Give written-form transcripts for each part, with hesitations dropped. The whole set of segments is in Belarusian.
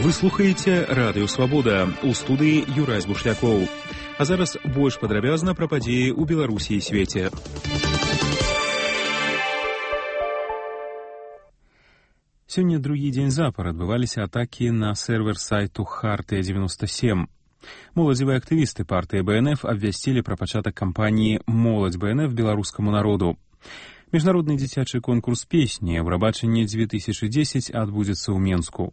Вы слухаеце Радыё Свабода, у студыі Юрась Бушлякоў. А зараз больш падрабязна пра падзеі ў Беларусі і свеце. Сёння другі дзень запар адбываліся атакі на сервер сайту Хартыя-97. Моладзевыя актывісты партыі БНФ абвясцілі пра пачатак кампаніі «Моладзь БНФ беларускаму народу». Міжнародны дзіцячы конкурс песні «Еўрабачанне 2010» адбудзецца ў Менску.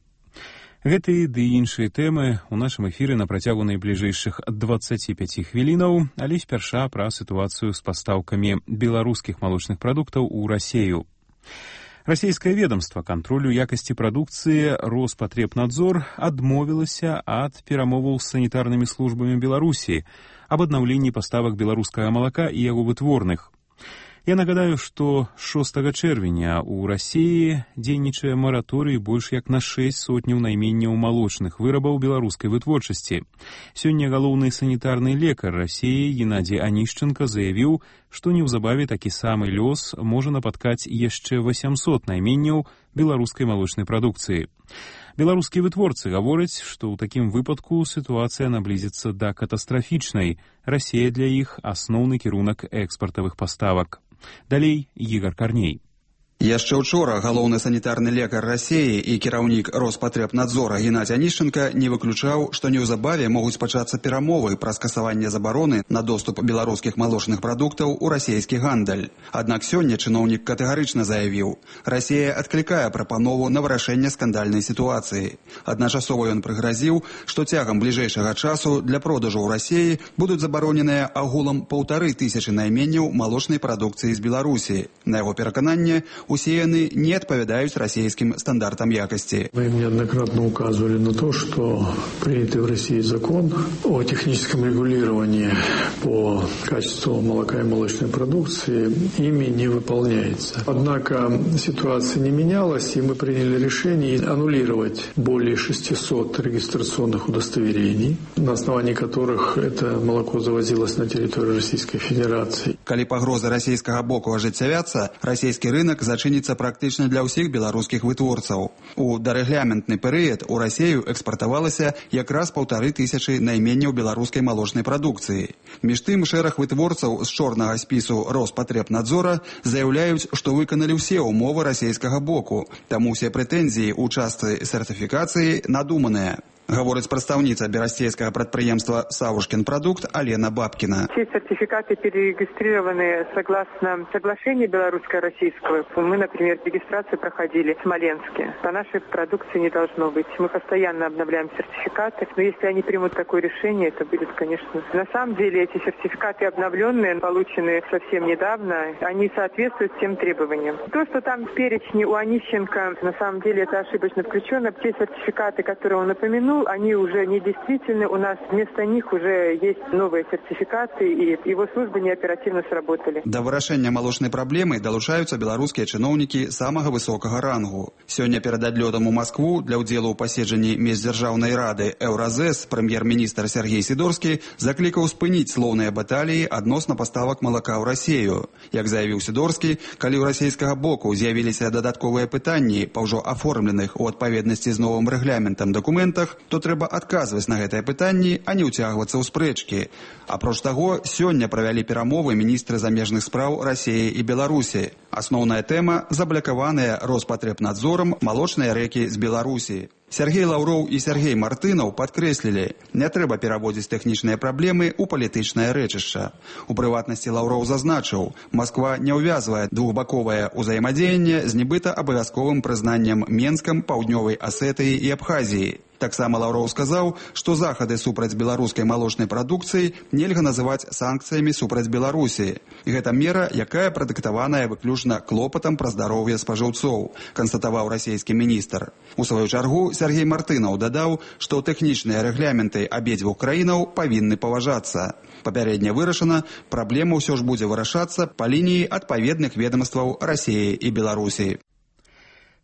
Гэтыя ды іншыя тэмы ў нашым эфіры на працягу найбліжэйшых 25 хвілінаў, але спярша пра сітуацыю з пастаўкамі беларускіх малочных прадуктаў у Расею. Расійскае ведомства кантролю якасці прадукцыі Роспатребнадзор адмовілася ад перамоваў з санітарнымі службамі Беларусі аб аднаўленні паставак беларускага малака і яго вытворных. Я нагадаю, што 6 чэрвеня ў Расіі дзейнічае мараторый больш як на 6 сотняў найменняў малочных вырабаў беларускай вытворчасці. Сёння галоўны санітарны лекар Расіі Геннадзій Анішченка заявіў, што неўзабаве такі самы лёс можа напаткаць яшчэ 800 найменняў беларускай малочнай прадукцыі. Беларускія вытворцы гавораць, што ў такім выпадку сітуацыя наблізіцца да катастрафічнай. Расія для іх асноўны кірунак экспартавых паставак. Далей Ігор Карней. Яшчэ учора галоўны санітарны лекар Расіі і кіраўнік Роспатребнадзора Геннадзій Анішченка не выключаў, што неўзабаве могуць пачацца перамовы пра скасаванне забароны на доступ беларускіх малочных прадуктаў у расійскі гандаль. Аднак сёння чыноўнік катэгарычна заявіў, Расія адклікае прапанову на вырашэнне скандальнай сітуацыі. Адначасова ён прыгразіў, што цягам бліжэйшага часу для продажу ў Расіі будуць забароненыя агулам 1500 найменняў малочнай прадукцыі з Беларусі. На яго перакананне, усе яны не отповедают российским стандартам якости. Вы неоднократно указывали на то, что принятый в России закон о техническом регулировании по качеству молока и молочной продукции ими не выполняется. Однако ситуация не менялась, и мы приняли решение аннулировать более 600 регистрационных удостоверений, на основании которых это молоко завозилось на территорию Российской Федерации. Калі пагрозы расійскага боку ажыццявяцца, расійскі рынок зачыніцца практычна для ўсіх беларускіх вытворцаў. У дарэгламентны перыяд у Расію экспартавалася якраз 1500 найменняў беларускай малочнай прадукцыі. Між тым, шэраг вытворцаў з чорнага спісу Роспатребнадзора заяўляюць, што выканалі ўсе ўмовы расійскага боку, таму ўсе прэтэнзіі ў частцы сертыфікацыі надуманыя. Говорит прадстаўніца берасцейскага прадпрыемства «Савушкин продукт» Алена Бабкина. Все сертификаты перерегистрированы согласно соглашению белорусско-российского. Мы, например, регистрацию проходили в Смоленске. По нашей продукции не должно быть. Мы постоянно обновляем сертификаты. Но если они примут такое решение, это будет, конечно... На самом деле эти сертификаты обновленные, полученные совсем недавно, они соответствуют всем требованиям. То, что там в перечне у Онищенко, на самом деле это ошибочно включено. Те сертификаты, которые он упомянул, они уже недействительны. У нас вместо них уже есть новые сертификаты, и его службы неоперативно сработали. Да вырашэння малочнай праблемы далучаюцца беларускія чыноўнікі самага высокага рангу. Сёння перад адлётам у Маскву для ўдзелу ў паседжанні міждзяржаўнай рады Еўразэс прэм'ер-міністр Сергей Сідорскі заклікаў спыніць слоўныя баталіі адносна паставак малака ў Расію. Як заявіў Сідорскі, калі ў расійскага боку з'явіліся дадатковыя пытанні па ўжо аформленых у адпаведнасці з новым рэгламентам дакументах, то трэба адказваць на гэтыя пытанні, а не ўцягвацца ў спрэчкі. Апроч таго, сёння правялі перамовы міністры замежных спраў Расіі і Беларусі. Асноўная тэма – заблакаваныя Роспатребнадзорам малочныя рэкі з Беларусі. Сергей Лаўроў і Сергей Мартынаў падкрэслілі, не трэба пераводзіць тэхнічныя праблемы ў палітычнае рэчышча. У прыватнасці Лаўроў зазначыў, Масква не ўвязвае двухбаковае ўзаемадзеянне з нібыта абавязковым прызнаннем Менскам, Паўднёвай Асетыі і Абхазіі. Таксама Лаўроў сказаў, што захады супраць беларускай малочнай прадукцыі нельга называць санкцыямі супраць Беларусі. Гэта мера, якая прадыктаваная выключна клопатам пра здароўе спажыўцоў, канстатаваў расійскі міністр. У сваю чаргу Сергей Мартынаў дадаў, што тэхнічныя рэгламенты абедзвюх краінаў павінны паважацца. Папярэдне вырашана, праблема ўсё ж будзе вырашацца па лініі адпаведных ведамстваў Расіі і Беларусі.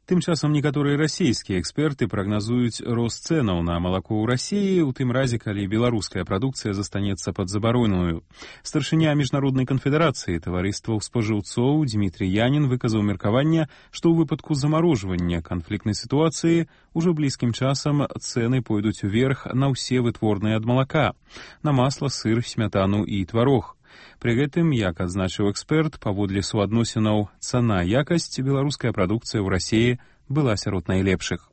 Тым часам некаторыя расійскія эксперты прагназуюць рост цэнаў на малако ў Расіі у тым разе, калі беларуская прадукцыя застанецца пад забароную. Старшыня міжнароднай канфедэрацыі таварыстваў спажыўцоў Дмітрий Янін выказаў меркаванне, што ў выпадку замарожвання канфліктнай сітуацыі ўжо блізкім часам цэны пойдуць уверх на ўсе вытворныя ад малака, на масла, сыр, смятану і тварог. Пры гэтым, як адзначыў эксперт, паводле суадносінаў цана-якасць беларуская прадукцыя ў Расіі была сярод найлепшых.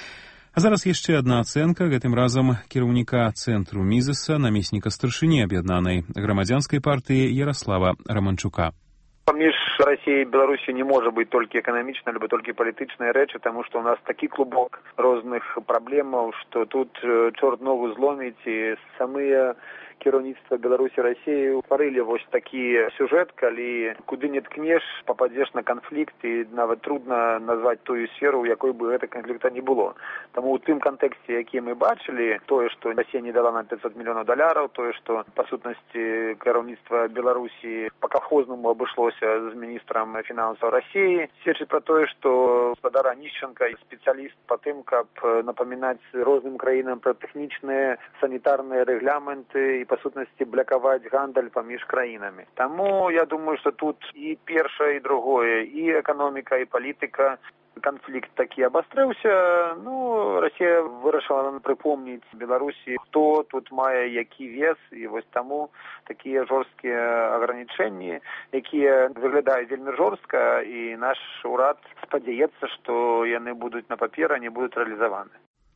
А зараз яшчэ адна ацэнка, гэтым разам кіраўніка цэнтру Мізеса, намесніка старшыні аб'яднанай грамадзянскай партыі Ярослава Романчука. Паміж Расіяй і Беларусі не можа быць толькі эканамічна, альбо толькі палітычныя рэчы, таму што ў нас такі клубок розных праблемаў, што тут чорт ногу зломіць, і самыя кіраўніцтва Беларусі і Расіі стварылі вось такі сюжэт, калі куды не ткнеш, пападзеш на канфлікт, і нават трудна назваць тую сферу, у якой бы гэта канфлікта не было. Таму ў тым кантэксце, які мы бачылі, тое, што Расія не дала нам $500 мільёнаў, тое, што па сутнасці кіраўніцтва Беларусі па калхознаму абышлося з міністрам фінансаў Расіі, сведчыць пра тое, што гаспадар Аніщенка і спецыяліст па тым, каб напамінаць розным краінам пра тэхнічныя санітарныя рэгламенты і па сутнасці блакаваць гандаль паміж краінамі. Таму я думаю, што тут і першае, і другое, і эканоміка, і палітыка. Канфлікт такі абастрыўся. Расія вырашыла прыпомніць Беларусі, хто тут мае які вес, і вось таму такія жорсткія агранічэнні, якія выглядаюць вельмі жорстка, і наш урад спадзяецца, што яны будуць на паперы, не будуць рэалізаваны.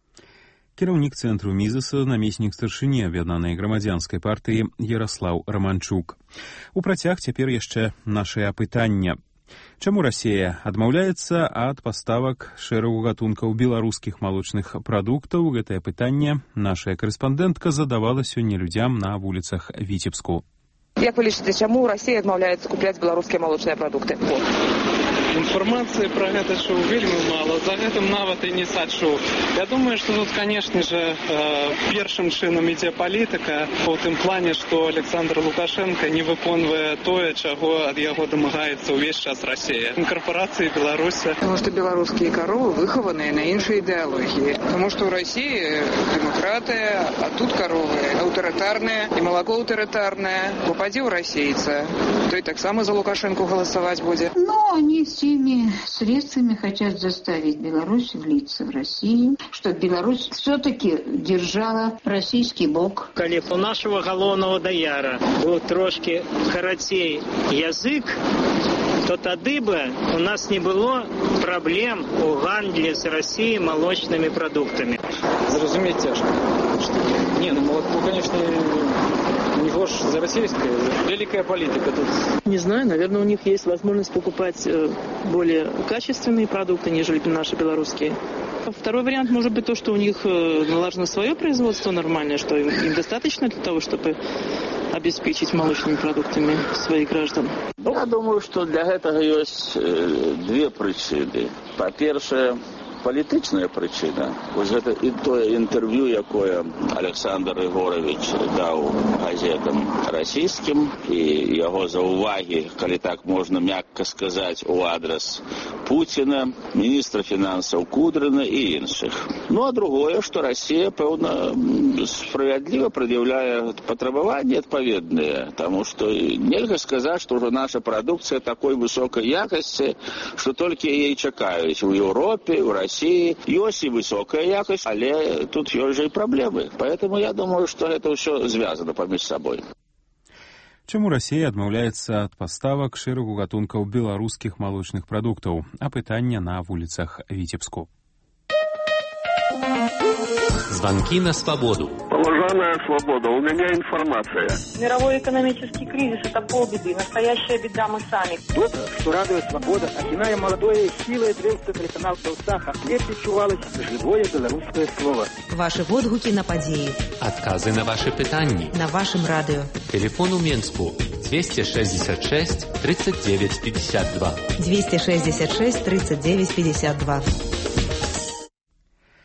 Кіраўнік цэнтру Мізеса, намеснік старшыні аб'яднанай грамадзянскай партыі Ярослаў Романчук. У працяг цяпер яшчэ нашае апытанне. Чаму Расія адмаўляецца ад паставак шэрагу гатункаў беларускіх малочных прадуктаў? Гэтае пытанне нашая карэспандэнтка задавала сёння людзям на вуліцах Віцебску. Як вы лічыце, чаму Расія адмаўляецца купляць беларускія малочныя прадукты? Інфармацыі пра гэта чуў вельмі мала, за гэтым нават і не сачу. Я думаю, што тут, канешне же, першым чынам ідзе палітыка, у тым плане, што Александр Лукашенко не выконвае тое, чаго ад яго дамагаецца ўвесь час Расія. Карпорацыі Беларусі. Таму што беларускія каровы выхаваныя на іншай ідэалогіі. Таму што ў Расіі дэмакратыя, а тут каровы аўтарытарныя і малако аўтарытарнае. Попадзе ў расейца, той таксама за Лукашенко галасаваць будзе. Они всеми средствами хотят заставить Беларусь влиться в Россию, чтобы Беларусь все-таки держала российский бок. Калі у нашего галоўнага даяра быў трошки карацей язык, то тады бы у нас не было праблем у гандлі з Россией молочными продуктами. Зразумець цяжка. Молоко, конечно, не гож за российское, великая политика тут. Не знаю, наверное, у них есть возможность покупать более качественные продукты, нежели наши белорусские. Второй вариант может быть то, что у них налажено свое производство нормальное, что им достаточно для того, чтобы обеспечить молочными продуктами своих граждан. Я думаю, что для этого есть две причины. По-перше, політична причина. Ось це і те інтерв'ю, яке Олександр Ігорович дав газетам російським, і його зауваги, коли так можна м'яко сказати, у адрес Путіна, міністра фінансів Кудрина і інших. А другое, що Росія, певно, справедливо пред'являє потребування відповідні, тому що нельзя сказати, що вже наша продукція такої високої якості, що тільки її чекають у Європі, у Росії. Есть и высокая якость, але тут есть же и проблемы. Поэтому я думаю, что это все связано поміж собой. Чаму Расія адмаўляецца ад паставак шэрагу гатункаў беларускіх малочных прадуктаў? Апытанне на вуліцах Віцебску. Звонки на свободу. Уважаемая свобода, у меня информация. Мировой экономический кризис – это полбеды. Настоящая беда мы сами. Вот что радует свобода. Начиная молодое, силой древства телеканал «Саха». Лепше чувалось живое белорусское слово. Ваши водгуки на подеи. Отказы на ваши питания. На вашем радио. Телефон у Минску 266 39 52. 266 39 52.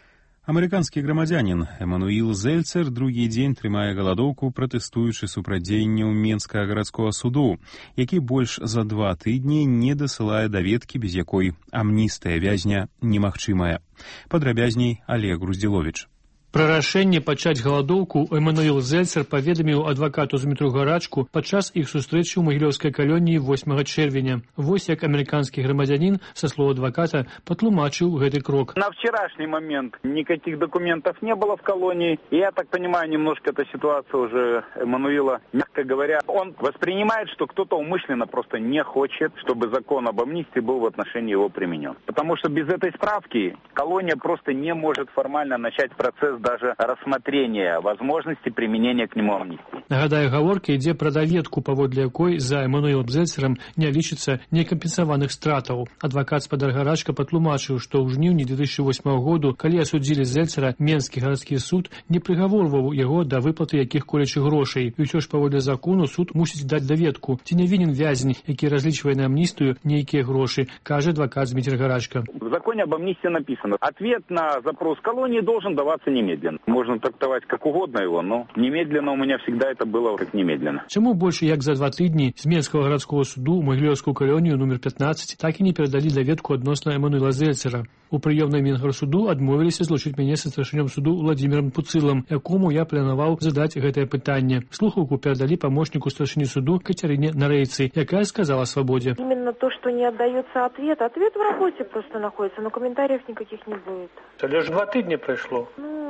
Амерыканскі грамадзянін Эмануіл Зельцер другі дзень трымае галадоўку, пратэстуючы супраць дзеянняў Менскага гарадскога суду, які больш за 2 тыдні не дасылае даведкі, без якой амністыя вязня немагчымая. Падрабязней Олег Груздзіловіч. Пра рашэнне пачаць галадоўку Эмануіл Зельцер паведаміў адвакату Змітру Гарачку падчас іх сустрэчы ў магілёўскай калоніі 8 чэрвеня. Вось як амерыканскі грамадзянін, са слоў адваката, патлумачыў гэты крок. На вчерашний момент никаких документов не было в колонии. Я так понимаю, немножко эта ситуация уже Эмануила, мягко говоря, он воспринимает, что кто-то умышленно просто не хочет, чтобы закон об амнистии был в отношении его применен. Потому что без этой справки колония просто не может формально начать процесс даже рассмотрения возможности применения к нему амнистии. Нагадаю, гаворка ідзе пра даведку, паводле якой за Эмануілам Зельцерам не лічыцца некампенсаваных стратаў. Адвакат спадар Гарачка патлумачыў, што ў жніўні 2008 году, калі асудзілі Зельцера, Менскі гарадскі суд не прыгаворваў яго да выплаты якіх-колечых грошай. І ўсё ж паводле закону суд мусіць даць даведку, ці не вінен вязень, які разлічвае на амністыю нейкія грошы, кажа адвакат Зміцер Гарачка. В законе об амнистии написано: ответ на запрос колонии должен даваться немедленно. Можно трактовать как угодно его, но немедленно у меня всегда это было как немедленно. Чаму больше як за 2 тыдні з Менскага гарадского суду ў магілёўскую калонію номер 15 так і не перадалі даведку адносна Эмануіла Зельцера? У прыёмнай Менгарсуду адмовіліся злучыць мяне са старшынём суду Владзімірам Пуцылам, якому я планаваў задаць гэтае пытанне. Слухаўку перадалі памочніку старшыні суду Кацярыне Нарэйцы, якая сказала свабодзе. Именно то, что не отдается ответ. Ответ в работе просто находится, но комментариев никаких не будет. Это лишь 2 тыдня прошло.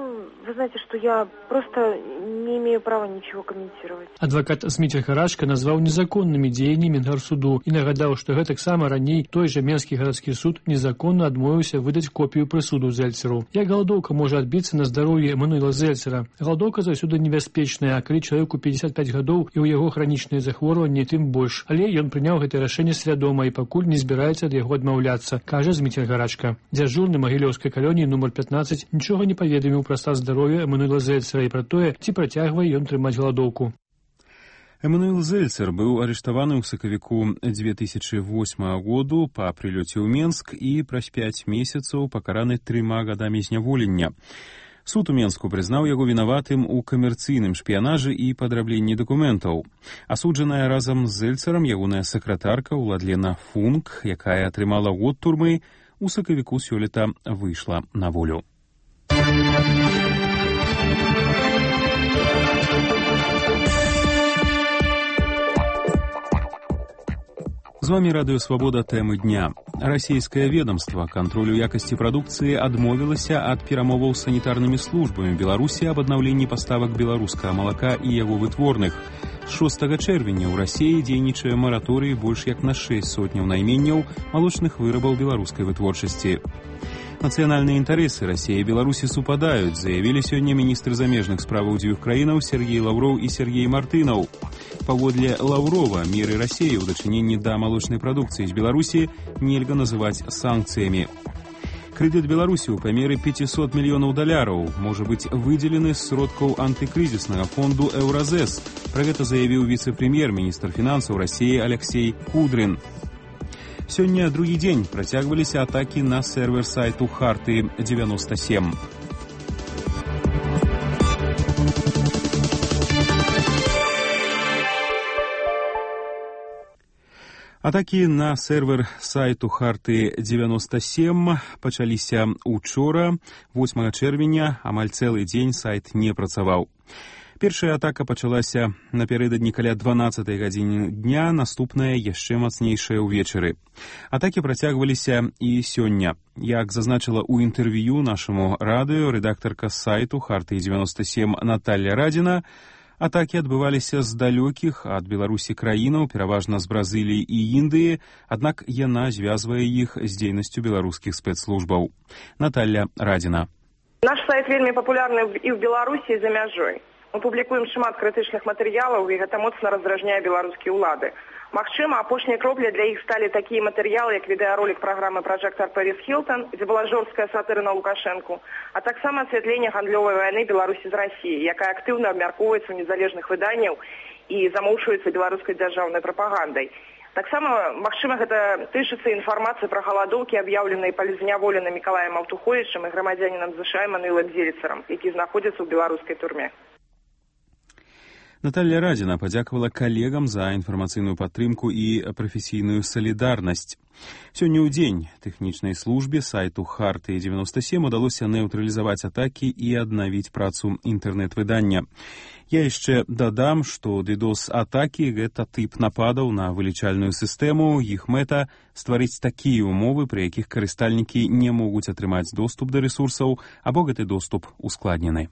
Вы знаете, что я просто не имею права ничего комментировать. Адвокат Зміцер Гарачка назваў незаконнымі дзеянні Менгарсуду і нагадаў, што гэтаксама раней той жа Менскі гарадскі суд незаконна адмовіўся выдаць копію прысуду Зельцеру. Як галадоўка можа адбіцца на здароўі Эмануіла Зельцера? Галадоўка заўсёды небяспечная, а калі чалавеку 55 гадоў і ў яго хранічныя захворванні, тым больш. Але ён прыняў гэтае рашэнне свядома і пакуль не збіраецца ад яго адмаўляцца, кажа Зміцер Гарачка. Дзяжурны магілёўскай калоніі номер 15 нічога не паведаміў пра стан здароўя Эмануіла Зельцера і пра тое, ці працягвае ён трымаць галадоўку. Эмануіл Зельцер быў арыштаваны ў сакавіку 2008 году па прылёце ў Менск і праз 5 месяцаў пакараны 3 гадамі зняволення. Суд у Менску прызнаў яго вінаватым у камерцыйным шпіянажы і падрабленні дакументаў. Асуджаная разам з Зельцерам ягоная сакратарка Уладлена Функ, якая атрымала год турмы, у сакавіку сёлета выйшла на волю. З вами Радыё Свабода, тэмы дня. Расійскае ведомства кантролю якасці прадукцыі адмовілася ад перамоваў з санітарнымі службамі Беларусі аб аднаўленні паставак беларускага малака і яго вытворных. З 6 чэрвеня ў Расіі дзейнічае мараторый больш як на 6 сотняў найменняў малочных вырабаў беларускай вытворчасці. Нацыянальныя інтарэсы Расіі і Беларусі супадаюць, заявілі сёння міністры замежных справаў дзвюх краінаў Сергей Лаўроў і Сергей Мартынаў. Паводле Лаўрова, меры Расіі ў дачыненні да малочнай прадукцыі з Беларусі нельга называць санкцыямі. Крэдыт Беларусі ў памеры $500 мільёнаў можа быць выдзелены з сродкаў антыкрызіснага фонду «Еўразэс». Пра гэта заявіў віцэ-прэм'ер-міністр фінансаў Расіі Алексей Кудрин. Сёння другі дзень працягваліся атакі на сервер сайту Харты 97. Атакі на сервер сайту Харты 97 пачаліся учора, 8 чэрвеня, амаль цэлы дзень сайт не працаваў. Першая атака пачалася напярэдадні каля 12 гадзіны дня, наступная яшчэ мацнейшая ўвечары. Атакі працягваліся і сёння. Як зазначыла ў інтэрв'ю нашаму радыё рэдактарка сайту Харты 97 Наталья Радзіна, атакі адбываліся з далёкіх ад Беларусі краінаў, пераважна з Бразыліі і Індыі, аднак яна звязвае іх з дзейнасцю беларускіх спецслужбаў. Наталья Радзіна. Наш сайт вельмі папулярны і ў Беларусі, і за мяжой. Мы публікуем шмат крытычных матэрыялаў, і гэта моцна раздражняе беларускія ўлады. Магчыма, апошняй кропляй для іх сталі такія матэрыялы, як відэаролік праграмы «Пражэктар Пэрис Хілтон», дзе была жорсткая сатыра на Лукашэнку, а таксама асвятленне гандлёвай вайны Беларусі з Расіяй, якая актыўна абмяркоўваецца ў незалежных выданняў і замоўчваецца беларускай дзяржаўнай прапагандай. Таксама, магчыма, гэта тычыцца інфармацыі пра галадоўкі, аб'яўленыя палізняволеным Мікалаем Аўтуховічам і грамадзянінам ЗША Эммануілам Дзеліцарам, які знаходзяцца ў беларускай турме. Наталья Радзіна падзякавала калегам за інфармацыйную падтрымку і прафесійную салідарнасць. Сёння ў дзень тэхнічнай службе сайту Харты-97 удалося нейтралізаваць атакі і аднавіць працу інтэрнэт-выдання. Я яшчэ дадам, што DDoS-атакі – гэта тып нападаў на вылічальную сістэму. Іх мэта – стварыць такія ўмовы, пры якіх карыстальнікі не могуць атрымаць доступ да рэсурсаў, або гэты доступ ускладнены.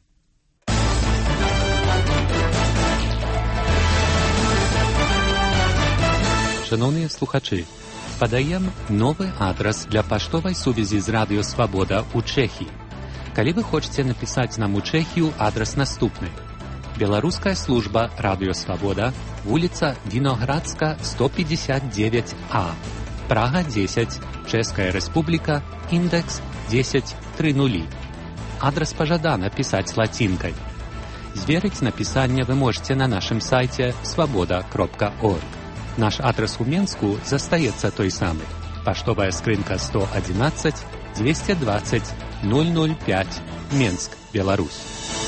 Шановні слухачі, подаємо новий адрес для поштової сувязі з Радіо Свобода у Чехії. Коли ви хочете написати нам у Чехію, адрес наступний. Белорусская служба Радио Свобода, улица Виноградска, 159А, Прага 10, Чешская Республика, индекс 1030. Адрес пожадано писать латинкой. Зверить написание вы можете на нашем сайте svoboda.org. Наш адрес у Менску застаецца той самый. Поштовая скрынка 111 220 005, Менск, Беларусь.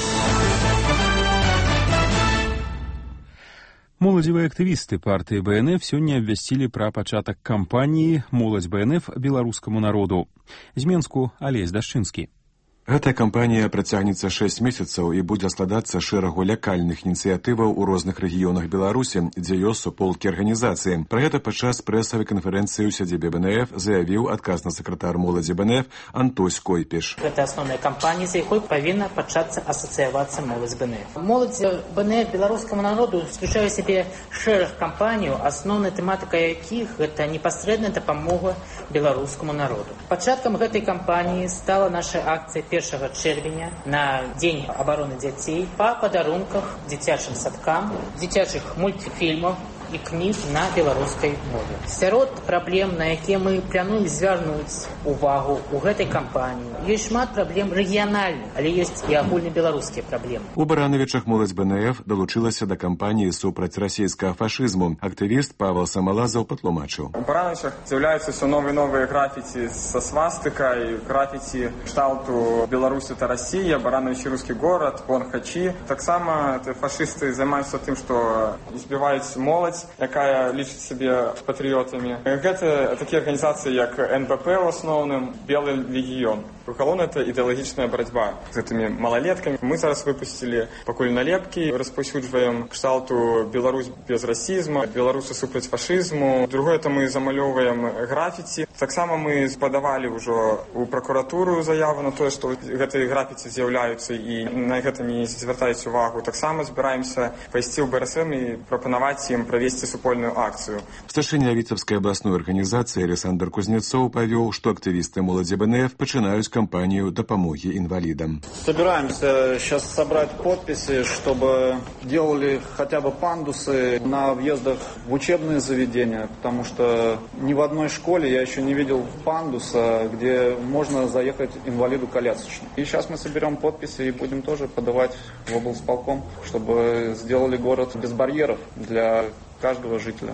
Моладзевыя актывісты партыі БНФ сёння абвясцілі пра пачатак кампаніі «Моладзь БНФ беларускаму народу». З Менску Алесь Дашчынскі. Гэтая кампанія працягнецца 6 месяцаў і будзе складацца шэрагу лякальных ініцыятываў у розных рэгіёнах Беларусі, дзе ёсць суполкі арганізацыі. Пра гэта падчас прэсавай канферэнцыі ў сядзібе БНФ заявіў адказны сакратар моладзі БНФ Антось Койпіш. Гэта асноўная кампанія, з якой павінна пачацца асацыявацца моладзь БНФ. Моладзь БНФ беларускаму народу уключае ў сябе шэраг кампаній, асноўная тэматыка якіх гэта непасрэдная дапамога беларускаму народу. Пачаткам гэтай кампаніі стала наша акцыя 1 чэрвеня на Дзень абароны дзяцей па падарунках дзіцячым садкам, дзіцячых мультфільмаў і кніг на беларускай мове. Сярод праблем, на якія мы плануем звярнуць увагу ў гэтай кампаніі, ёсць шмат праблем рэгіянальных, але ёсць і агульнабеларускія праблемы. У Барановічах моладзь БНФ далучылася да кампаніі супраць расійскага фашызму. Актывіст Павел Самалазаў патлумачыў. У Барановічах з'яўляюцца ўсё новыя графіці са свастыкай, графіці кшталту «Беларусь – это Россия», «Барановичі – русский город», «Вон хачі». Таксама фашысты займаюцца тым, што збіваюць моладзь, якая лічыць сябе патрыётамі. Гэта такія арганізацыі, як НБП ў асноўным, Белы легіён. Галоўна это ідэалагічная барацьба з гэтымі малалеткамі. Мы зараз выпусцілі пакуль налепкі, распаўсюджваем кшталту «Беларусь без расізму», «Беларусы супраць фашызму». Другое это мы замалёўваем графіці. Таксама мы падавалі ўжо ў пракуратуру заяву на тое, што гэтыя графіці з'яўляюцца і на гэта не звяртаюць увагу. Таксама збіраемся пайсці ў БРСМ і прапанаваць ім правесці супольную акцыю. Старшыня Віцебскай абласной арганізацыі Александр Кузнецоў павёў, што актывісты моладзі БНФ пачынаюць кампанию допомоги инвалидам. Собираемся сейчас собрать подписи, чтобы делали хотя бы пандусы на въездах в учебные заведения, потому что ни в одной школе я еще не видел пандуса, где можно заехать инвалиду-колясочнику. И сейчас мы соберем подписи и будем тоже подавать в облсполком, чтобы сделали город без барьеров для каждого жителя.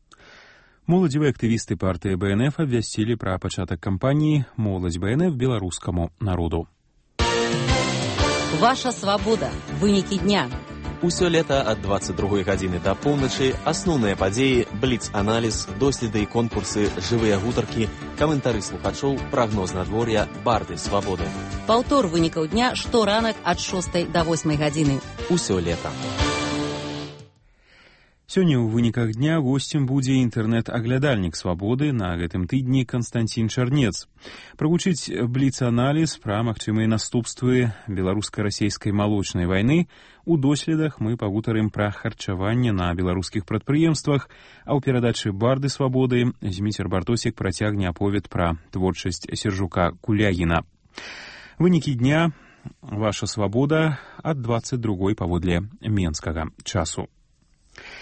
Моладзевыя актывісты партыі БНФ абвясцілі пра пачатак кампаніі «Моладзь БНФ беларускаму народу». Ваша свабода. Вынікі дня. Усё лета ад 22 гадзіны да поўначы асноўныя падзеі, бліц-аналіз, доследы і конкурсы, жывыя гутаркі, каментары слухачоў, прагноз надвор'я, барды свабоды. Паўтор вынікаў дня шторанак ад 6 да 8 гадзіны. Усё лета. Сёння ў выніках дня госцем будзе інтэрнэт-аглядальнік «Свабоды» на гэтым тыдні Канстанцін Чарнец. Правучыць бліц-аналіз пра магчымыя наступствы беларуска-расейскай малочнай вайны. У доследах мы пагутарым пра харчаванне на беларускіх прадпрыемствах, а ў перадачы «Барды свабоды» Зміцер Бартосік працягне аповед пра творчасць Сержука Кулягіна. Вынікі дня «Ваша свабода» ад 22 паводле менскага часу.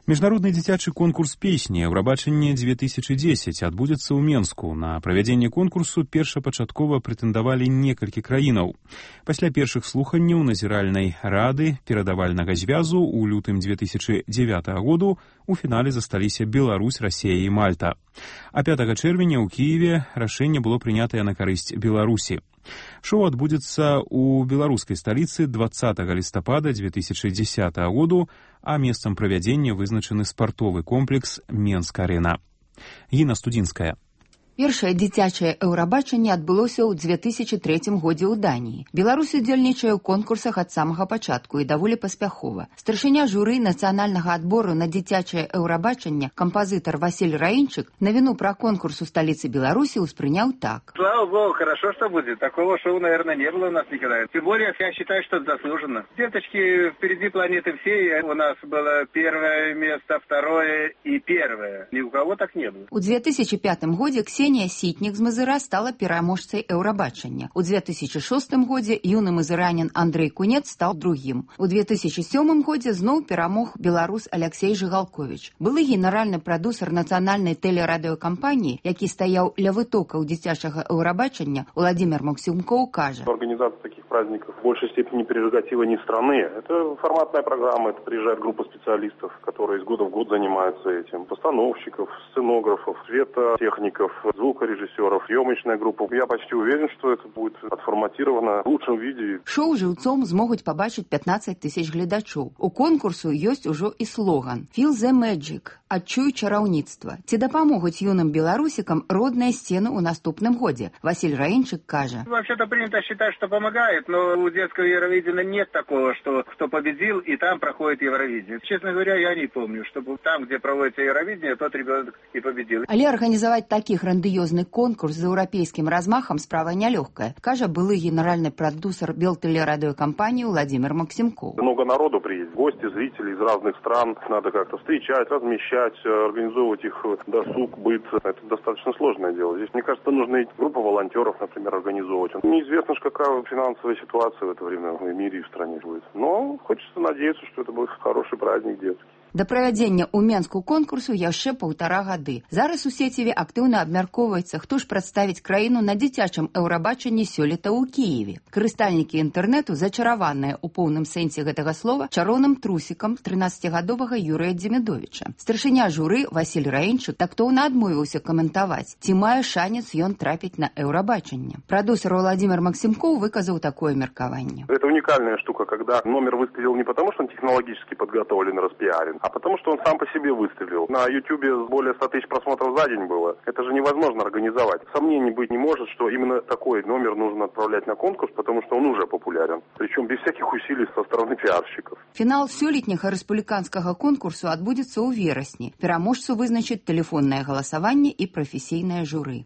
Міжнародны дзіцячы конкурс песні «Еўрабачанне 2010» адбудзецца ў Менску. На правядзенне конкурсу першапачаткова прэтэндавалі некалькі краінаў. Пасля першых слуханняў назіральнай рады перадавальнага звязу ў лютым 2009 году у фінале засталіся Беларусь, Расія і Мальта. А 5 чэрвеня ў Кіеве рашэнне было прынятае на карысць Беларусі. Шоу адбудзецца ў беларускай сталіцы 20 лістапада 2010 году, а месцам правядзення вызначаны спартовы комплекс «Менск-арена». Гіна Студзінская. Першае дзіцячае еўрабачанне адбылося ў 2003 годзе ў Даніі. Беларусь удзельнічае ў конкурсах ад самага пачатку і даволі паспяхова. Старшыня журы нацыянальнага адбору на дзіцячае еўрабачанне, кампазітар Василь Раінчык, навіну пра конкурс у сталіцы Беларусі ўспрыняў так. Слава богу, хорошо, что будет. Такого шоу, наверное, не было у нас никогда. Тем более, я считаю, что это заслуженно. Деточки, впереди планеты всей. У нас было первое место, второе и первое. Ни у кого так не было. У 2005 годзе Ксенія Сітнік з Мазыра стала пераможцай еўрабачання. У 2006 годзе юны мазыранін Андрэй Кунец стаў другім. У 2007 годзе зноў перамог беларус Аляксей Жыгалковіч. Былы генеральны прадусар нацыянальнай тэлерадыёкампаніі, які стаяў ля вытокаў дзіцячага еўрабачання, Владимир Максимков кажа. Организация таких праздников в большей степени прерогатива не страны. Это форматная программа, это приезжает группа специалистов, которые из года в год занимаются этим. Постановщиков, сценографов, светотехников, звукорежиссеров, съемочная группа. Я почти уверен, что это будет отформатировано в лучшем виде. Шоу жыўцом змогуць пабачыць 15 тысяч гледачоў. У конкурсу ёсць ужо і слоган «Feel the magic» – «Адчуй чараўніцтва». Ці дапамогуць юным беларусікам родныя сцены ў наступным годзе? Василь Раінчык кажа. Вообще-то принято считать, что помогает, но у детского Евровидения нет такого, что кто победил и там проходит Евровидение. Честно говоря, я не помню, чтобы там, где проводится Евровидение, тот ребенок и победил. Але арганізаваць такі грандыёзны конкурс з еўрапейскім размахам справа нялёгкая, кажа былы генеральны прадусар Белтэлерадыёкампаніі Владимир Максимков. Много народу приедет, гости, зрители из разных стран. Надо как-то встречать, размещать, организовывать их досуг, быт. Это достаточно сложное дело. Здесь, мне кажется, нужно группу волонтеров, например, организовывать. Неизвестно, какая финансовая ситуация в это время в мире и в стране будет. Но хочется надеяться, что это будет хороший праздник детский. Да правядзення ў Менску конкурсу яшчэ 1,5 гады. Зараз у сеціве актыўна абмяркоўваецца, хто ж прадставіць краіну на дзіцячым еўрабачанні сёлета ў Кіеве. Карыстальнікі інтэрнэту зачараваныя ў поўным сэнсе гэтага слова чароўным трусікам 13-гадовага Юрыя Дземідовіча. Старшыня журы Василь Раінчык тактоўна адмовіўся каментаваць, ці мае шанец ён трапіць на еўрабачанне. Прадусар Владимир Максимков выказаў такое меркаванне. Это уникальная штука, когда номер выстрелил не потому, что он технологически подготовлен и распиарен, а потому что он сам по себе выстрелил. На Ютубе более 100 тысяч просмотров за день было. Это же невозможно организовать. Сомнений быть не может, что именно такой номер нужно отправлять на конкурс, потому что он уже популярен. Причем без всяких усилий со стороны пиарщиков. Фінал сёлетняга рэспубліканскага конкурсу адбудзецца ў верасні. Пераможцу вызначыць тэлефоннае галасаванне і прафесійнае журы.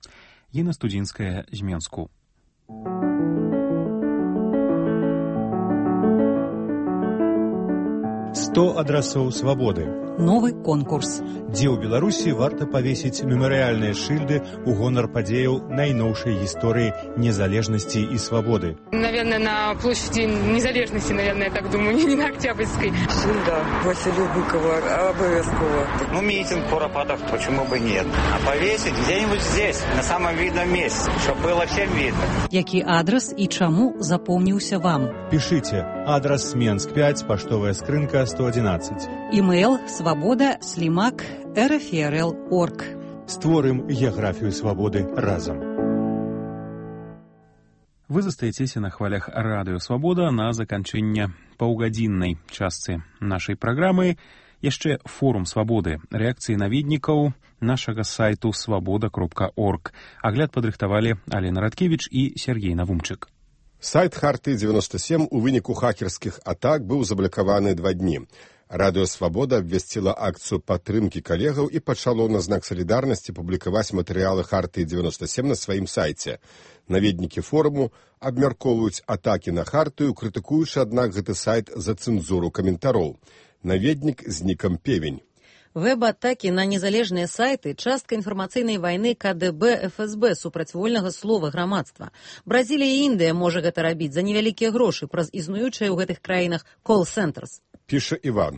Гіна Студзінская з Менску. «100 адрасоў свабоды». Новы конкурс. Дзе ў Беларусі варта павесіць мемарыяльныя шыльды ў гонар падзеяў найноўшай гісторыі незалежнасці і свабоды. Наверное, на площади незалежности, наверное, я так думаю, не на Октябрьской. Шильда Василия Быкова обовязково. Ну, митинг куропатов, почему бы нет. А повесить где-нибудь здесь, на самом видном месте, чтобы было всем видно. Які адрес і чаму запомніўся вам? Пішыце. Адрес Менск 5, паштовая скрынка 111. Імейл svoboda@rfrl.org. Створым геаграфію свабоды разам. Вы застаецеся на хвалях радыё «Свабода» на заканчэнне паўгадзіннай частцы нашай праграмы. Яшчэ форум свабоды, рэакцыі наведнікаў нашага сайту svoboda.org. Агляд падрыхтавалі Алена Радкевіч і Сергей Навумчык. Сайт Харты 97 у выніку хакерскіх атак быў заблакаваны 2 дні. Радыё «Свабода» абвясціла акцыю падтрымкі калегаў і пачало на знак салідарнасці публікаваць матэрыялы Харты 97 на сваім сайце. Наведнікі форуму абмяркоўваюць атакі на Хартыю, крытыкуючы, аднак, гэты сайт за цэнзуру каментароў. Наведнік з нікам Певень. Вэб-атакі на незалежныя сайты – частка інфармацыйнай вайны КДБ ФСБ супраць вольнага слова грамадства. Бразілія і Індыя можа гэта рабіць за невялікія грошы праз існуючыя ў гэтых краінах call-centers. Піша Іван.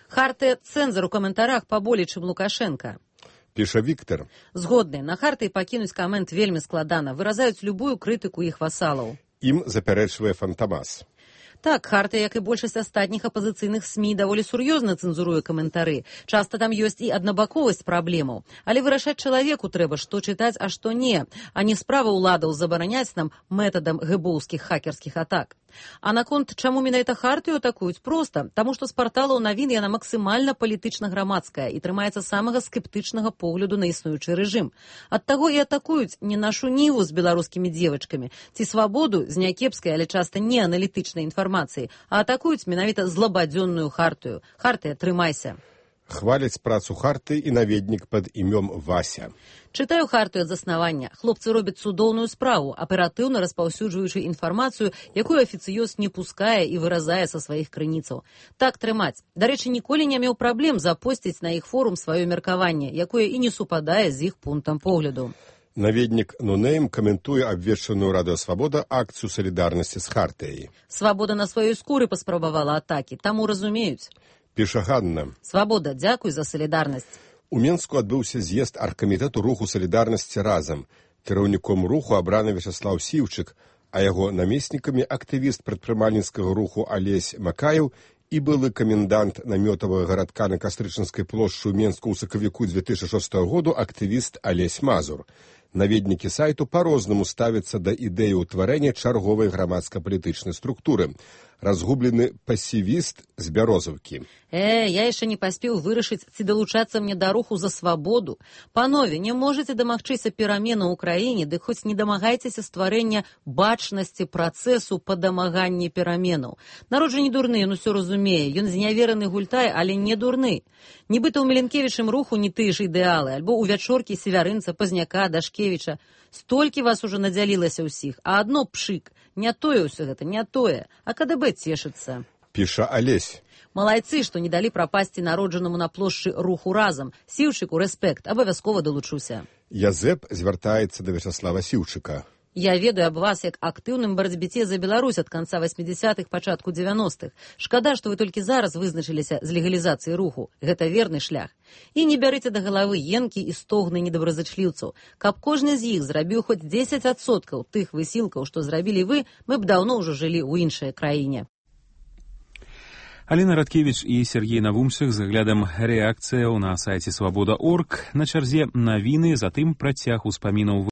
Хартыя цэнзар у каментарах паболей, чым Лукашенко. Піша Віктор. Згодны, на Хартыі пакінуць камент вельмі складана, выразаюць любую крытыку іх васалаў. Ім запярэчвае Фантамас. Так, Хартыя, як і большасць астатніх апазіцыйных СМІ, даволі сур'ёзна цэнзуруе каментары. Часта там ёсць і аднабаковасць праблемаў. Але вырашаць чалавеку трэба, што чытаць, а што не, а не справа ўладаў забараняць нам метадам гэбоўскіх хакерскіх атак. А наконт, чаму менавіта Хартыю атакуюць? Проста, таму што з парталаў навін яна максімальна палітычна-грамадская і трымаецца самага скептычнага погляду на існуючы рэжым. Ад таго і атакуюць не нашу ніву з беларускімі дзевачкамі, ці свабоду з някепскай, але часта не аналітычнай інфармацыі, а атакуюць менавіта злабадзённую Хартыю. Хартыя, трымайся. Хваляць працу Харты і наведнік пад імём Вася. Чытаю Хартыю ад заснавання. Хлопцы робяць цудоўную справу, аператыўна распаўсюджваючы інфармацыю, якую афіцыёз не пускае і выразае са сваіх крыніцаў. Так трымаць. Дарэчы, ніколі не меў праблем запосціць на іх форум сваё меркаванне, якое і не супадае з іх пунктам погляду. Наведнік Нонейм каментуе абвешчаную Радыёсвабода акцыю салідарнасці з Хартыяй. Свабода на сваёй скуры паспрабавала атакі, таму разумеюць. Піша Ганна. Свабода, дзякуй за салідарнасць. У Менску адбыўся з'езд аргкамітэту руху салідарнасці разам. Кіраўніком руху абраны Вячаслаў Сіўчык, а яго намеснікамі актывіст прадпрымальніцкага руху Алесь Макаеў і былы камендант намётавага гарадка на Кастрычынскай плошчы ў Менску ў сакавіку 2006 году актывіст Алесь Мазур. Наведнікі сайту па-рознаму ставяцца да ідэі ўтварэння чарговай грамадска-палітычнай структуры. Разгублены пасівіст з Бярозаўкі. Я яшчэ не паспеў вырашыць, ці далучацца мне да руху за свабоду. Панове, не можаце дамагчыся перамены ў краіне, дык хоць не дамагайцеся стварэння бачнасці працэсу па дамаганні пераменаў. Народ жа не дурны, ён усё разумее. Ён знявераны гультай, але не дурны. Нібыта ў Міленкевічым руху не тыя ж ідэалы, альбо ў Вячоркі, Севярынца, Пазняка, Дашкевіча. Столькі вас ужо надзялілася ўсіх, а адно пшык. Не тое ўсё гэта, не тое, а КДБ цешыцца. Піша Алесь. Малайцы, што не далі прапасці народжанаму на плошчы руху разам. Сіўчыку рэспект, абавязкова далучуся. Язэп звяртаецца да Вячаслава Сіўчыка. Я ведаю аб вас як актыўным барацьбіце за Беларусь ад канца 80-х, пачатку 90-х. Шкада, што вы толькі зараз вызначыліся з легалізацыяй руху. Гэта верны шлях. І не бярыце да галавы енкі і стогны недобразычліўцаў. Каб кожны з іх зрабіў хоць 10% тых высілкаў, што зрабілі вы, мы б даўно ўжо жылі ў іншай краіне. Аліна Радкевіч і Сергей Навумчык з аглядам рэакцыяў на сайце свабода.орг. На чарзе навіны, затым працяг успамінаў